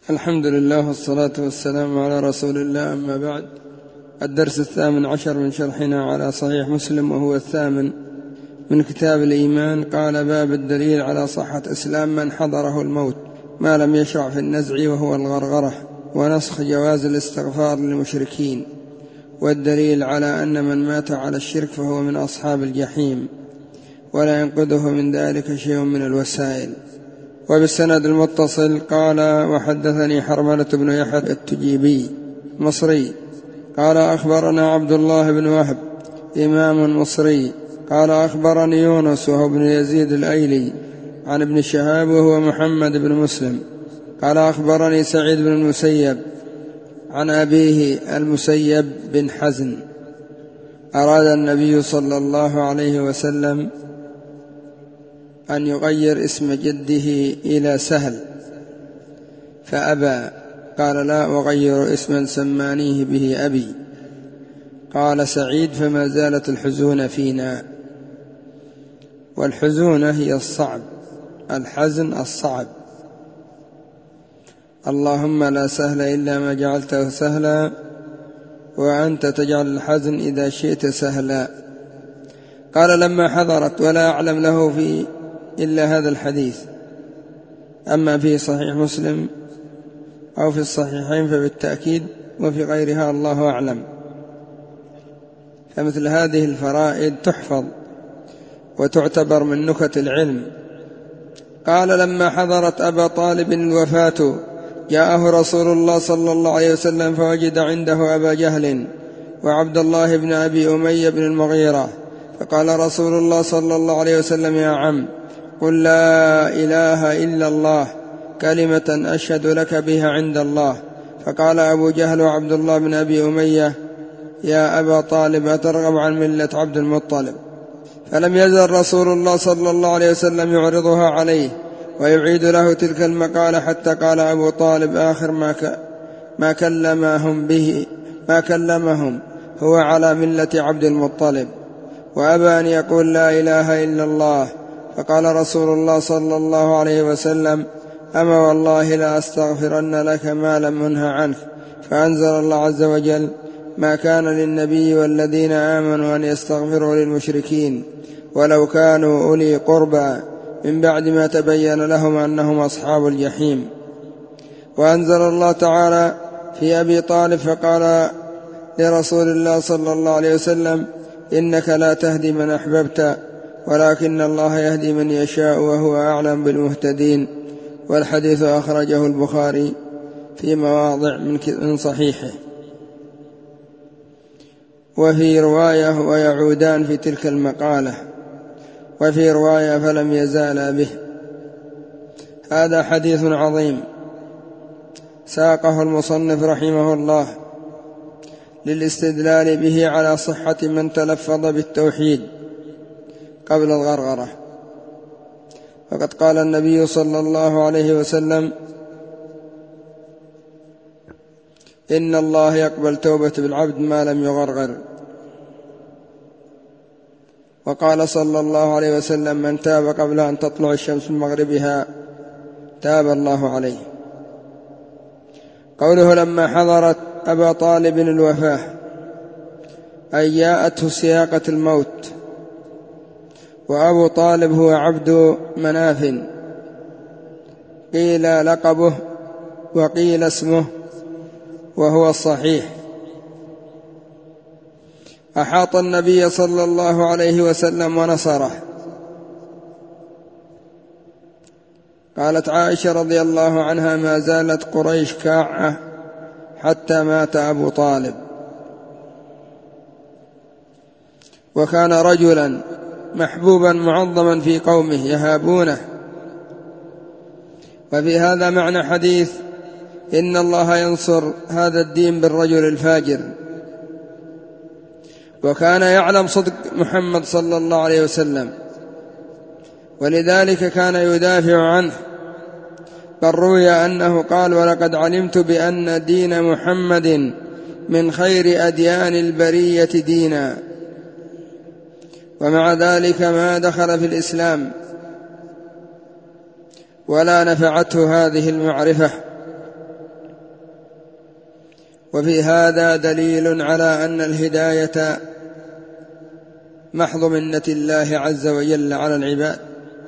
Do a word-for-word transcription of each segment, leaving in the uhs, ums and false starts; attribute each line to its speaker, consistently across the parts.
Speaker 1: الحمد لله والصلاة والسلام على رسول الله، أما بعد. الدرس الثامن عشر من شرحنا على صحيح مسلم، وهو الثامن من كتاب الإيمان. قال: باب الدليل على صحة إسلام من حضره الموت ما لم يشرع في النزع وهو الغرغرة، ونسخ جواز الاستغفار للمشركين، والدليل على أن من مات على الشرك فهو من أصحاب الجحيم، ولا ينقذه من ذلك شيء من الوسائل. وبالسند المتصل قال: وحدثني حرملة بن يحيى التجيبي مصري قال: أخبرنا عبد الله بن وهب إمام مصري قال: أخبرني يونس وهو ابن يزيد الأيلي عن ابن شهاب وهو محمد بن مسلم قال: أخبرني سعيد بن المسيب عن أبيه المسيب بن حزن. أراد النبي صلى الله عليه وسلم أن يغير اسم جده إلى سهل فأبى، قال: لا أغير اسما سمانيه به أبي. قال سعيد: فما زالت الحزون فينا. والحزونة هي الصعب، الحزن الصعب. اللهم لا سهل إلا ما جعلته سهلا، وأنت تجعل الحزن إذا شئت سهلا. قال: لما حضرت، ولا أعلم له في إلا هذا الحديث، أما في صحيح مسلم أو في الصحيحين فبالتأكيد، وفي غيرها الله أعلم. فمثل هذه الفرائد تحفظ وتعتبر من نكت العلم. قال: لما حضرت أبا طالب الوفاة جاءه رسول الله صلى الله عليه وسلم فوجد عنده أبا جهل وعبد الله بن أبي أمية بن المغيرة، فقال رسول الله صلى الله عليه وسلم: يا عم، قل لا إله إلا الله، كلمة أشهد لك بها عند الله. فقال أبو جهل وعبد الله بن أبي أمية: يا أبا طالب، أترغب عن ملة عبد المطلب؟ فلم يزل رسول الله صلى الله عليه وسلم يعرضها عليه ويعيد له تلك المقالة، حتى قال أبو طالب آخر ما, ك... ما كلمهم به ما كلمهم هو على ملة عبد المطلب، وأبى أن يقول لا إله إلا الله. فقال رسول الله صلى الله عليه وسلم: أما والله لا أستغفرن لك ما لم أنه عنك. فأنزل الله عز وجل: ما كان للنبي والذين آمنوا أن يستغفروا للمشركين ولو كانوا أولي قربى من بعد ما تبين لهم أنهم أصحاب الجحيم. وأنزل الله تعالى في أبي طالب فقال لرسول الله صلى الله عليه وسلم: إنك لا تهدي من أحببت ولكن الله يهدي من يشاء وهو أعلم بالمهتدين. والحديث أخرجه البخاري في مواضع من صحيحه. وفي رواية: ويعودان في تلك المقالة. وفي رواية: فلم يزالا به. هذا حديث عظيم ساقه المصنف رحمه الله للاستدلال به على صحة من تلفظ بالتوحيد قبل الغرغرة. فقد قال النبي صلى الله عليه وسلم: إن الله يقبل توبة بالعبد ما لم يغرغر. وقال صلى الله عليه وسلم: من تاب قبل أن تطلع الشمس من مغربها تاب الله عليه. قوله: لما حضرت أبا طالب الوفاة، أي جاءته سياقة الموت. وأبو طالب هو عبد مناف، قيل لقبه وقيل اسمه، وهو الصحيح. أحاط النبي صلى الله عليه وسلم ونصره. قالت عائشة رضي الله عنها: ما زالت قريش كاعة حتى مات أبو طالب. وكان رجلا محبوبا معظما في قومه يهابونه. وفي هذا معنى حديث: إن الله ينصر هذا الدين بالرجل الفاجر. وكان يعلم صدق محمد صلى الله عليه وسلم، ولذلك كان يدافع عنه. بل روي أنه قال: ولقد علمت بأن دين محمد من خير أديان البرية دينا. ومع ذلك ما دخل في الإسلام ولا نفعته هذه المعرفة. وفي هذا دليل على أن الهداية محض منة الله عز وجل على العباد.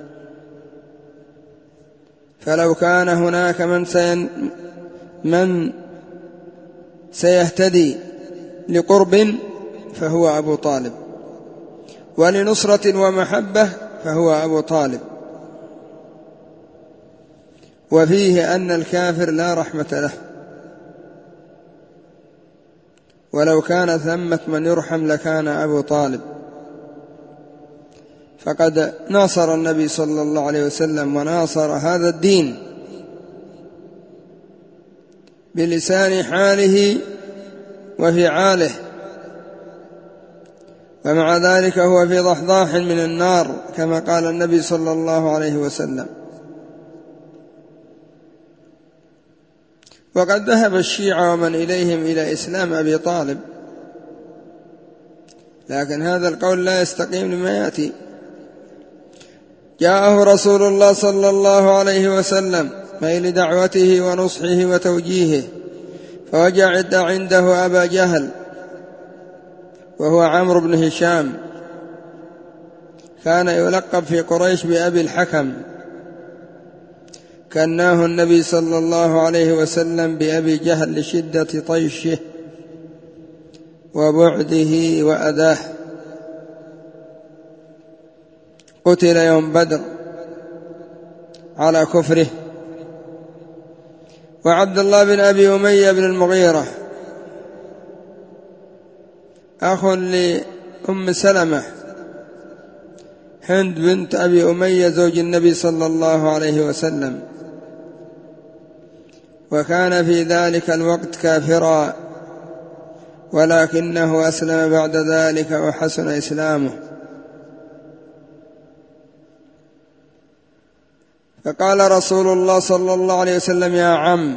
Speaker 1: فلو كان هناك من, سين من سيهتدي لقرب فهو أبو طالب، ولنصرة ومحبة فهو أبو طالب. وفيه أن الكافر لا رحمة له، ولو كان ثمة من يرحم لكان أبو طالب. فقد ناصر النبي صلى الله عليه وسلم وناصر هذا الدين بلسان حاله وفعاله، ومع ذلك هو في ضحضاح من النار كما قال النبي صلى الله عليه وسلم. وقد ذهب الشيعة ومن إليهم إلى إسلام أبي طالب، لكن هذا القول لا يستقيم لما يأتي. جاءه رسول الله صلى الله عليه وسلم أي لدعوته ونصحه وتوجيهه، فوجد عنده أبا جهل وهو عمرو بن هشام، كان يلقب في قريش بأبي الحكم، كناه النبي صلى الله عليه وسلم بأبي جهل لشدة طيشه وبعده وأذاه. قتل يوم بدر على كفره. وعبد الله بن أبي أمية بن المغيرة أخ لأم سلمة هند بنت أبي أمية زوج النبي صلى الله عليه وسلم، وكان في ذلك الوقت كافرا، ولكنه أسلم بعد ذلك وحسن إسلامه. فقال رسول الله صلى الله عليه وسلم: يا عم،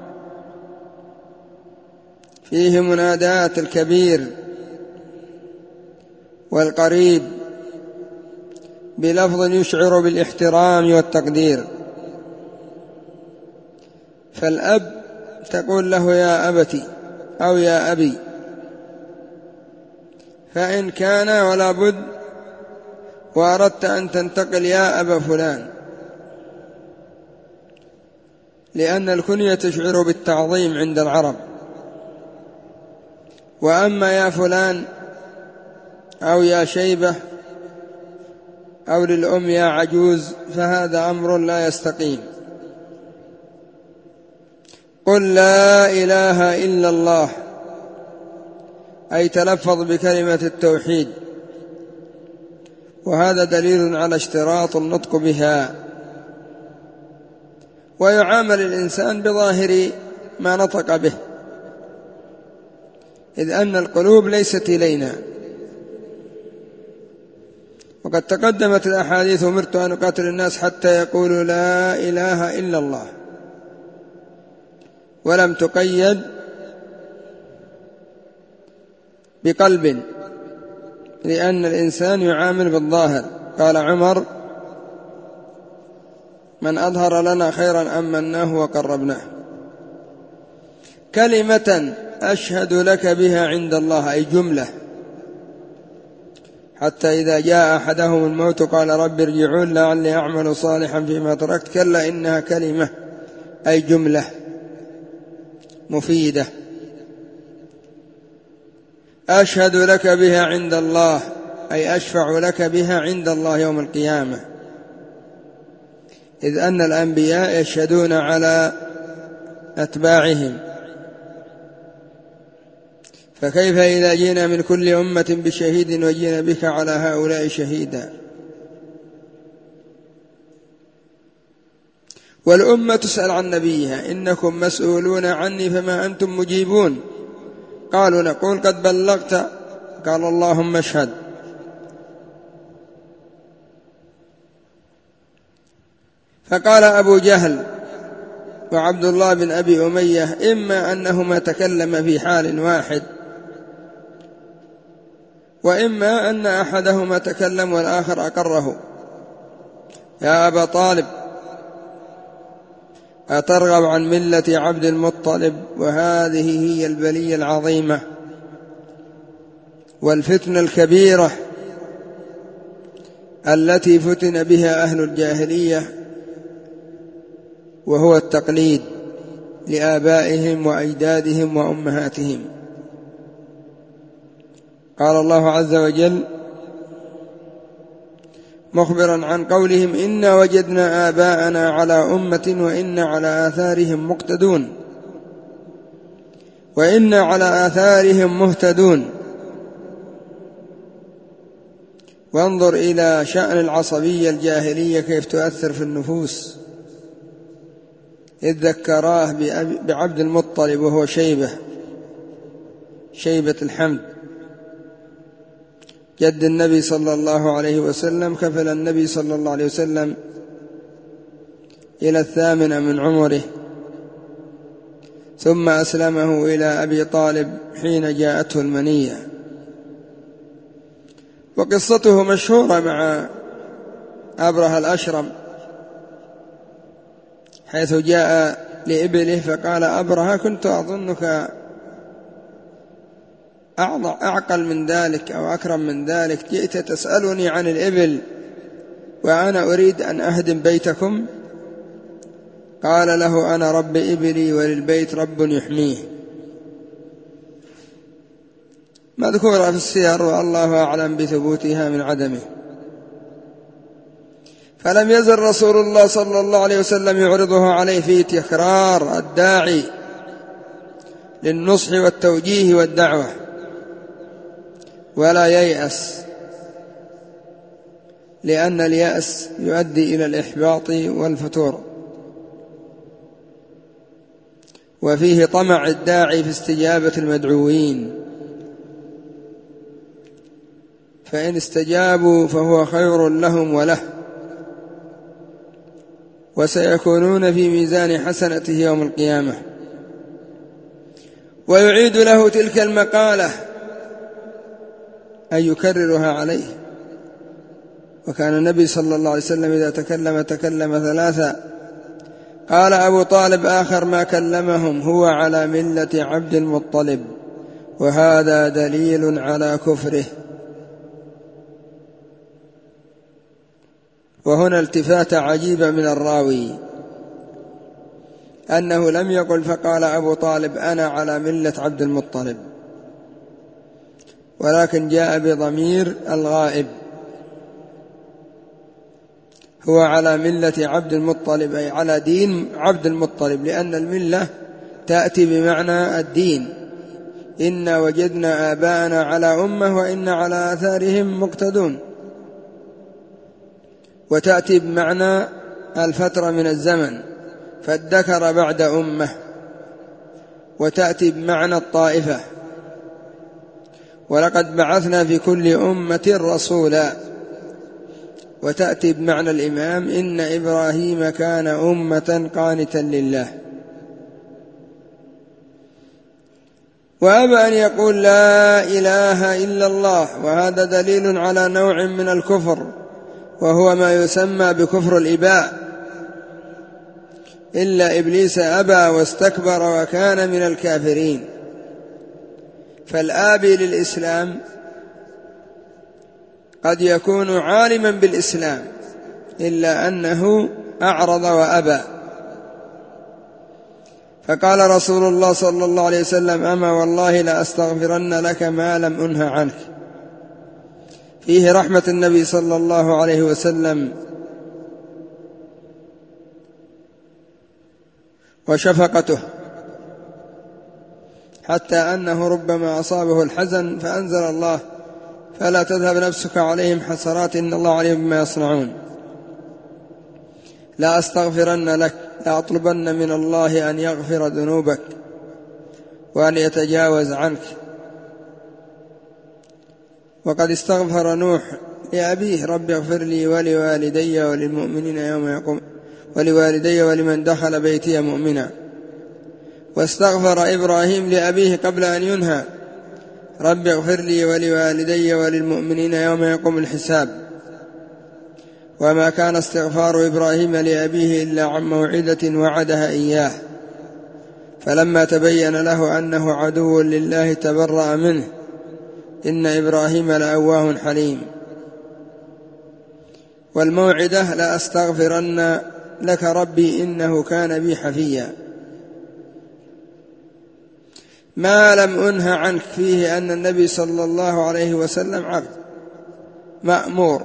Speaker 1: فيه منادات الكبير والقريب بلفظ يشعر بالاحترام والتقدير. فالأب تقول له يا أبتي أو يا أبي، فإن كان ولا بد وأردت أن تنتقل يا أبا فلان، لأن الكنية تشعر بالتعظيم عند العرب. وأما يا فلان أو يا شيبة أو للأم يا عجوز فهذا أمر لا يستقيم. قل لا إله إلا الله، أي تلفظ بكلمة التوحيد، وهذا دليل على اشتراط النطق بها. ويعامل الإنسان بظاهر ما نطق به، إذ أن القلوب ليست إلينا. وقد تقدمت الأحاديث: أمرت أن أقاتل الناس حتى يقولوا لا إله إلا الله، ولم تقيد بقلب، لأن الإنسان يعامل بالظاهر. قال عمر: من أظهر لنا خيرا أمناه وقربناه. كلمة أشهد لك بها عند الله، أي جملة، حتى إذا جاء أحدهم الموت قال رب ارجعون لعلي أعمل صالحا فيما تركت، كلا إنها كلمة، أي جملة مفيدة. أشهد لك بها عند الله، أي أشفع لك بها عند الله يوم القيامة، إذ أن الأنبياء يشهدون على أتباعهم، فكيف إذا جينا من كل أمة بشهيد وجينا بك على هؤلاء شهيدا. والأمة تسأل عن نبيها: إنكم مسؤولون عني فما أنتم مجيبون. قالوا: نقول قد بلغت. قال: اللهم اشهد. فقال أبو جهل وعبد الله بن أبي أمية: إما أنهما تكلما في حال واحد، وإما أن أحدهما تكلم والآخر أقره. يا أبا طالب، أترغب عن ملة عبد المطلب؟ وهذه هي البلية العظيمة والفتنة الكبيرة التي فتن بها أهل الجاهلية، وهو التقليد لآبائهم وأجدادهم وأمهاتهم. قال الله عز وجل مخبرا عن قولهم: إنا وجدنا آباءنا على أمة وإنا على آثارهم مقتدون وإنا على آثارهم مهتدون. وانظر إلى شأن العصبية الجاهلية كيف تؤثر في النفوس، إذ ذكراه بعبد المطلب وهو شيبة شيبة الحمد جد النبي صلى الله عليه وسلم. كفل النبي صلى الله عليه وسلم إلى الثامنة من عمره، ثم أسلمه إلى أبي طالب حين جاءته المنية. وقصته مشهورة مع أبرهة الأشرم، حيث جاء لإبله فقال أبرهة: كنت أظنك أعقل من ذلك أو أكرم من ذلك، جئت تسألني عن الإبل وأنا أريد أن أهدم بيتكم؟ قال له: أنا رب إبلي وللبيت رب يحميه. مذكورة في السير والله أعلم بثبوتها من عدمه. فلم يزل رسول الله صلى الله عليه وسلم يعرضه عليه في تكرار الداعي للنصح والتوجيه والدعوة، ولا ييأس، لأن اليأس يؤدي إلى الإحباط والفتور، وفيه طمع الداعي في استجابة المدعوين، فإن استجابوا فهو خير لهم وله، وسيكونون في ميزان حسنته يوم القيامة. ويعيد له تلك المقالة أن يكررها عليه. وكان النبي صلى الله عليه وسلم إذا تكلم تكلم ثلاثا. قال أبو طالب آخر ما كلمهم: هو على ملة عبد المطلب، وهذا دليل على كفره. وهنا التفاتة عجيبة من الراوي، أنه لم يقل فقال أبو طالب أنا على ملة عبد المطلب، ولكن جاء بضمير الغائب، هو على ملة عبد المطلب، أي على دين عبد المطلب، لأن الملة تأتي بمعنى الدين. إنا وجدنا آباءنا على أمة وإنا على آثارهم مقتدون، وتأتي بمعنى الفترة من الزمن، فالذكر بعد أمة، وتأتي بمعنى الطائفة، ولقد بعثنا في كل أمة رسولا، وتأتي بمعنى الإمام، إن إبراهيم كان أمة قانتا لله. وأبى أن يقول لا إله إلا الله، وهذا دليل على نوع من الكفر، وهو ما يسمى بكفر الإباء، إلا إبليس أبى واستكبر وكان من الكافرين. فالآبي للإسلام قد يكون عالما بالإسلام إلا أنه أعرض وأبى. فقال رسول الله صلى الله عليه وسلم: أما والله لأستغفرن لك ما لم أنه عنك. فيه رحمة النبي صلى الله عليه وسلم وشفقته، حتى أنه ربما أصابه الحزن فأنزل الله: فلا تذهب نفسك عليهم حسرات إن الله عليهم بما يصنعون. لا أستغفرن لك، لا أطلبن من الله أن يغفر ذنوبك وأن يتجاوز عنك. وقد استغفر نوح لأبيه: رب اغفر لي ولوالدي وللمؤمنين يوم يقوم ولوالدي ولمن دخل بيتي مؤمنا. واستغفر إبراهيم لأبيه قبل أن ينهى: رب اغفر لي ولوالدي وللمؤمنين يوم يقوم الحساب. وما كان استغفار إبراهيم لأبيه إلا عن موعدة وعدها إياه، فلما تبين له أنه عدو لله تبرأ منه، إن إبراهيم لأواه حليم. والموعدة: لأستغفرن لك ربي إنه كان بي حفيا. ما لم أنه عنك فيه أن النبي صلى الله عليه وسلم عبد مأمور،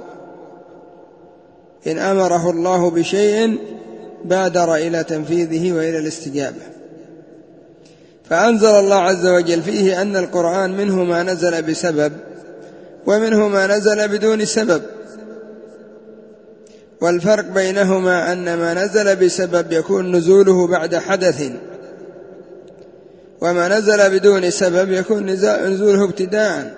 Speaker 1: إن أمره الله بشيء بادر إلى تنفيذه وإلى الاستجابة. فأنزل الله عز وجل فيه أن القرآن منه ما نزل بسبب ومنه ما نزل بدون سبب، والفرق بينهما أن ما نزل بسبب يكون نزوله بعد حدث، وما نزل بدون سبب يكون نزوله ابتداء.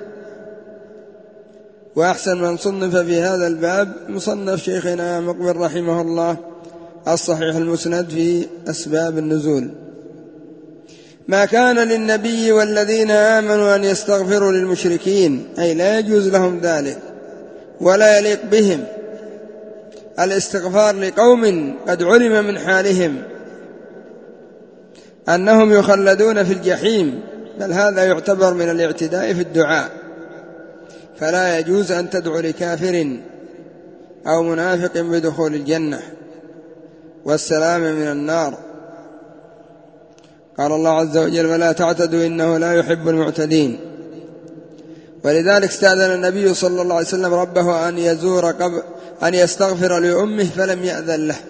Speaker 1: وأحسن من صنف في هذا الباب مصنف شيخنا مقبل رحمه الله الصحيح المسند في أسباب النزول. ما كان للنبي والذين آمنوا أن يستغفروا للمشركين، أي لا يجوز لهم ذلك ولا يليق بهم الاستغفار لقوم قد علم من حالهم أنهم يخلدون في الجحيم، بل هذا يعتبر من الاعتداء في الدعاء. فلا يجوز أن تدعو لكافر أو منافق بدخول الجنة والسلام من النار. قال الله عز وجل: ولا تعتدوا إنه لا يحب المعتدين. ولذلك استأذن النبي صلى الله عليه وسلم ربه أن يزور قبر أن يستغفر لأمه فلم يأذن له،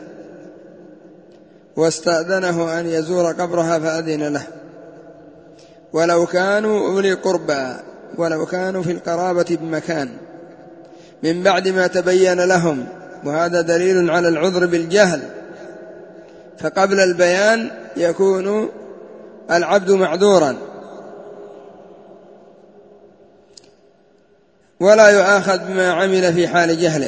Speaker 1: واستأذنه أن يزور قبرها فأذن له، ولو كانوا أولي قربى، ولو كانوا في القرابة بمكان، من بعد ما تبين لهم. وهذا دليل على العذر بالجهل، فقبل البيان يكون العبد معذورا ولا يؤاخذ بما عمل في حال جهله.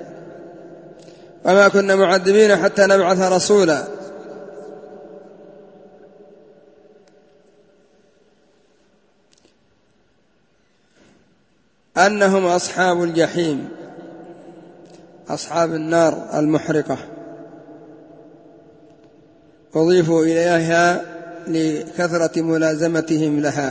Speaker 1: وما كنا معذبين حتى نبعث رسولا. أنهم أصحاب الجحيم، أصحاب النار المحرقة، أضيفوا إليها لكثرة ملازمتهم لها.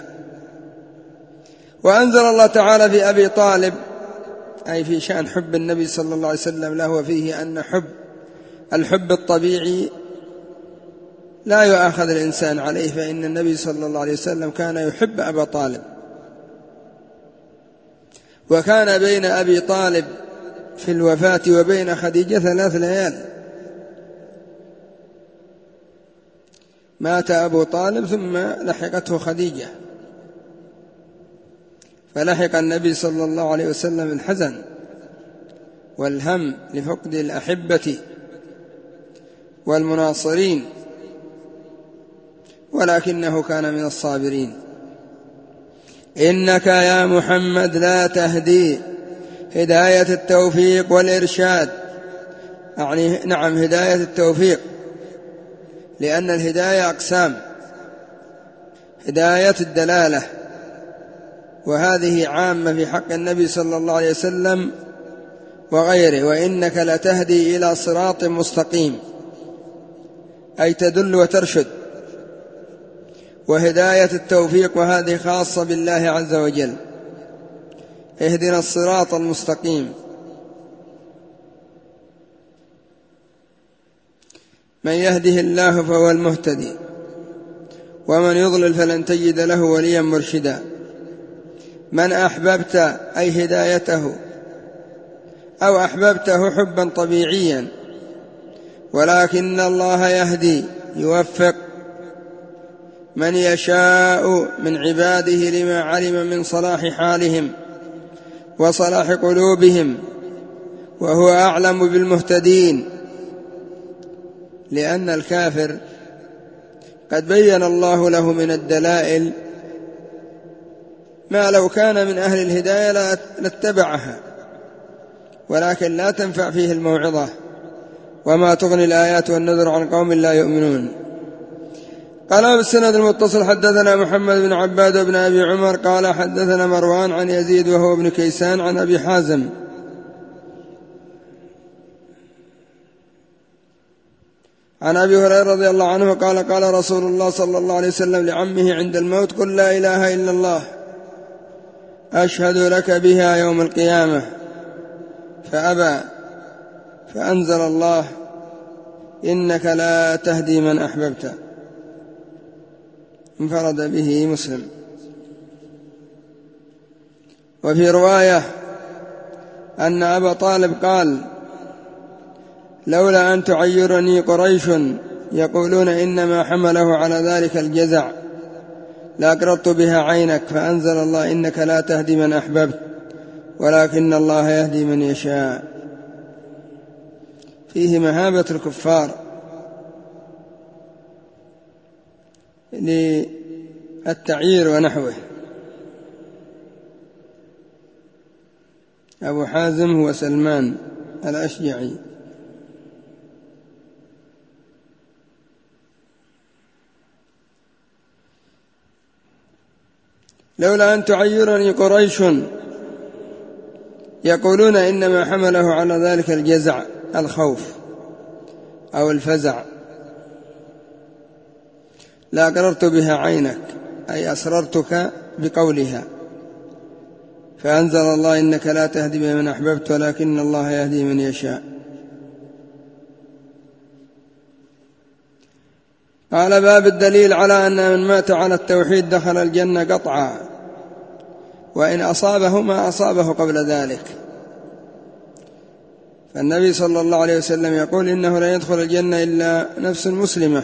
Speaker 1: وأنزل الله تعالى في أبي طالب، أي في شأن حب النبي صلى الله عليه وسلم له، وفيه أن حب الحب الطبيعي لا يؤاخذ الإنسان عليه، فإن النبي صلى الله عليه وسلم كان يحب أبا طالب. وكان بين أبي طالب في الوفاة وبين خديجة ثلاث ليال، مات أبو طالب ثم لحقته خديجة، فلحق النبي صلى الله عليه وسلم الحزن والهم لفقد الأحبة والمناصرين، ولكنه كان من الصابرين. إنك يا محمد لا تهدي، هداية التوفيق والإرشاد، يعني نعم هداية التوفيق، لأن الهداية أقسام: هداية الدلالة، وهذه عامة في حق النبي صلى الله عليه وسلم وغيره. وإنك لتهدي إلى صراط مستقيم، أي تدل وترشد. وهداية التوفيق، وهذه خاصة بالله عز وجل: اهدنا الصراط المستقيم. من يهده الله فهو المهتدي، ومن يضلل فلن تجد له وليا مرشدا. من أحببت أي هدايته، أو أحببته حبا طبيعيا، ولكن الله يهدي يوفق من يشاء من عباده لما علم من صلاح حالهم وصلاح قلوبهم، وهو أعلم بالمهتدين. لأن الكافر قد بين الله له من الدلائل ما لو كان من أهل الهداية لاتبعها، ولكن لا تنفع فيه الموعظة، وما تغني الآيات والنذر عن قوم لا يؤمنون. قال بالسند المتصل: حدثنا محمد بن عباد بن أبي عمر قال حدثنا مروان عن يزيد وهو ابن كيسان عن أبي حازم عن أبي هريرة رضي الله عنه قال قال رسول الله صلى الله عليه وسلم لعمه عند الموت قل لا إله إلا الله أشهد لك بها يوم القيامة فأبى فأنزل الله إنك لا تهدي من أحببت. انفرد به مسلم. وفي رواية أن أبا طالب قال لولا أن تعيرني قريش يقولون إنما حمله على ذلك الجزع لأقرضت بها عينك فأنزل الله إنك لا تهدي من أحببت ولكن الله يهدي من يشاء. فيه مهابة الكفار للتعيير ونحوه. أبو حازم هو سلمان الأشجعي. لولا أن تعيرني قريش يقولون إنما حمله على ذلك الجزع الخوف أو الفزع لا أقررت بها عينك أي أسررتك بقولها فأنزل الله إنك لا تهدي من أحببت ولكن الله يهدي من يشاء. قال باب الدليل على أن من مات على التوحيد دخل الجنة قطعا وإن أصابه ما أصابه قبل ذلك. فالنبي صلى الله عليه وسلم يقول إنه لا يدخل الجنة إلا نفس مسلمة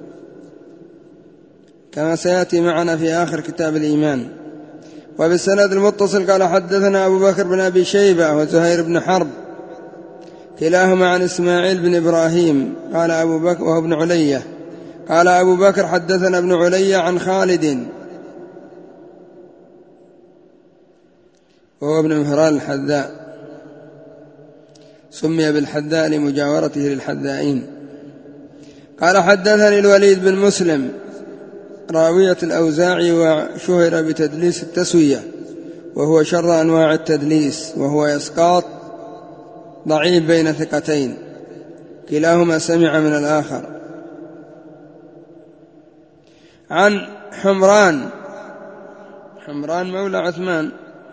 Speaker 1: كما سيأتي معنا في آخر كتاب الإيمان. وبالسند المتصل قال حدثنا أبو بكر بن أبي شيبة وزهير بن حرب كلاهما عن إسماعيل بن إبراهيم قال أبو بكر وهو ابن علية قال أبو بكر حدثنا ابن علية عن خالد وهو ابن مهران الحذاء سمي بالحذاء لمجاورته للحذائين قال حدثني الوليد بن مسلم راوية الأوزاعي وشهر بتدليس التسوية وهو شر أنواع التدليس وهو إسقاط ضعيف بين ثقتين كلاهما سمع من الآخر. عن حمران حمران مولى عثمان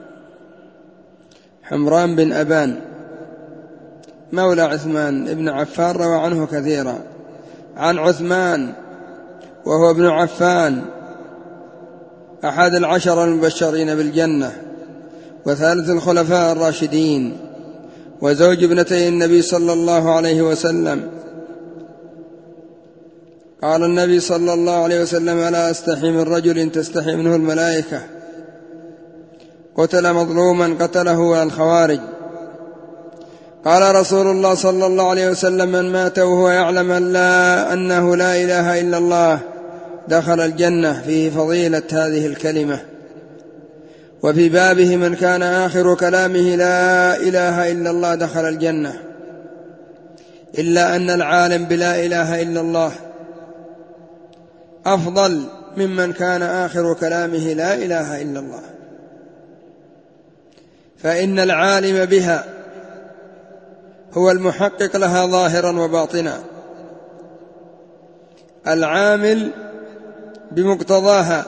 Speaker 1: حمران بن أبان مولى عثمان ابن عفان روى عنه كثيرا. عن عثمان وهو ابن عفان أحد العشر المبشرين بالجنة وثالث الخلفاء الراشدين وزوج ابنتي النبي صلى الله عليه وسلم. قال النبي صلى الله عليه وسلم ألا أستحي من رجل تستحي منه الملائكة قتل مظلوما قتله الخوارج. قال رسول الله صلى الله عليه وسلم من مات وهو يعلم أن لا أنه لا إله إلا الله دخل الجنة. فيه فضيلة هذه الكلمة. وفي بابه من كان آخر كلامه لا إله إلا الله دخل الجنة إلا أن العالم بلا إله إلا الله أفضل ممن كان آخر كلامه لا إله إلا الله فإن العالم بها هو المحقق لها ظاهرا وباطنا العامل بمقتضاها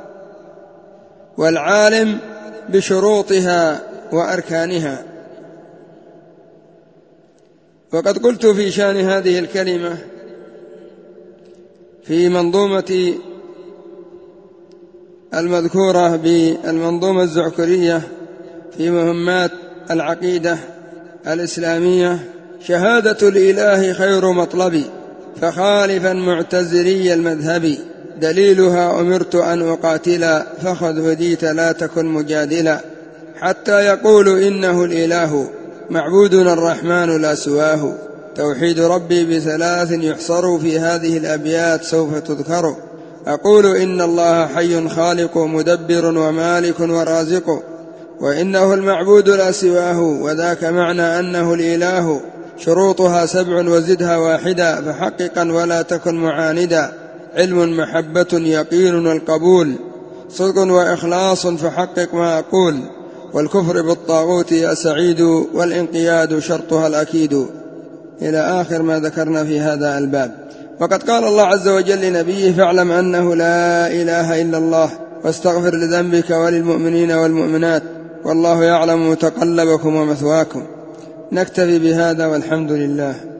Speaker 1: والعالم بشروطها وأركانها. وقد قلت في شأن هذه الكلمة في منظومة المذكورة بالمنظومة الزعكرية في مهمات العقيدة الإسلامية شهادة الإله خير مطلبي فخالفا معتزلي المذهب دليلها أمرت أن أقاتلا فخذ هديت لا تكن مجادلا حتى يقول إنه الإله معبودنا الرحمن لا سواه توحيد ربي بثلاث يحصر في هذه الأبيات سوف تذكر أقول إن الله حي خالق مدبر ومالك ورازق وإنه المعبود لا سواه وذاك معنى أنه الإله شروطها سبع وزدها واحدا فحققا ولا تكن معاندا علم محبة يقين والقبول صدق وإخلاص فحقق ما أقول والكفر بالطاغوت يا سعيد والانقياد شرطها الأكيد إلى آخر ما ذكرنا في هذا الباب. وقد قال الله عز وجل لنبيه: فاعلم أنه لا إله إلا الله واستغفر لذنبك وللمؤمنين والمؤمنات والله يعلم متقلبكم ومثواكم. نكتفي بهذا والحمد لله.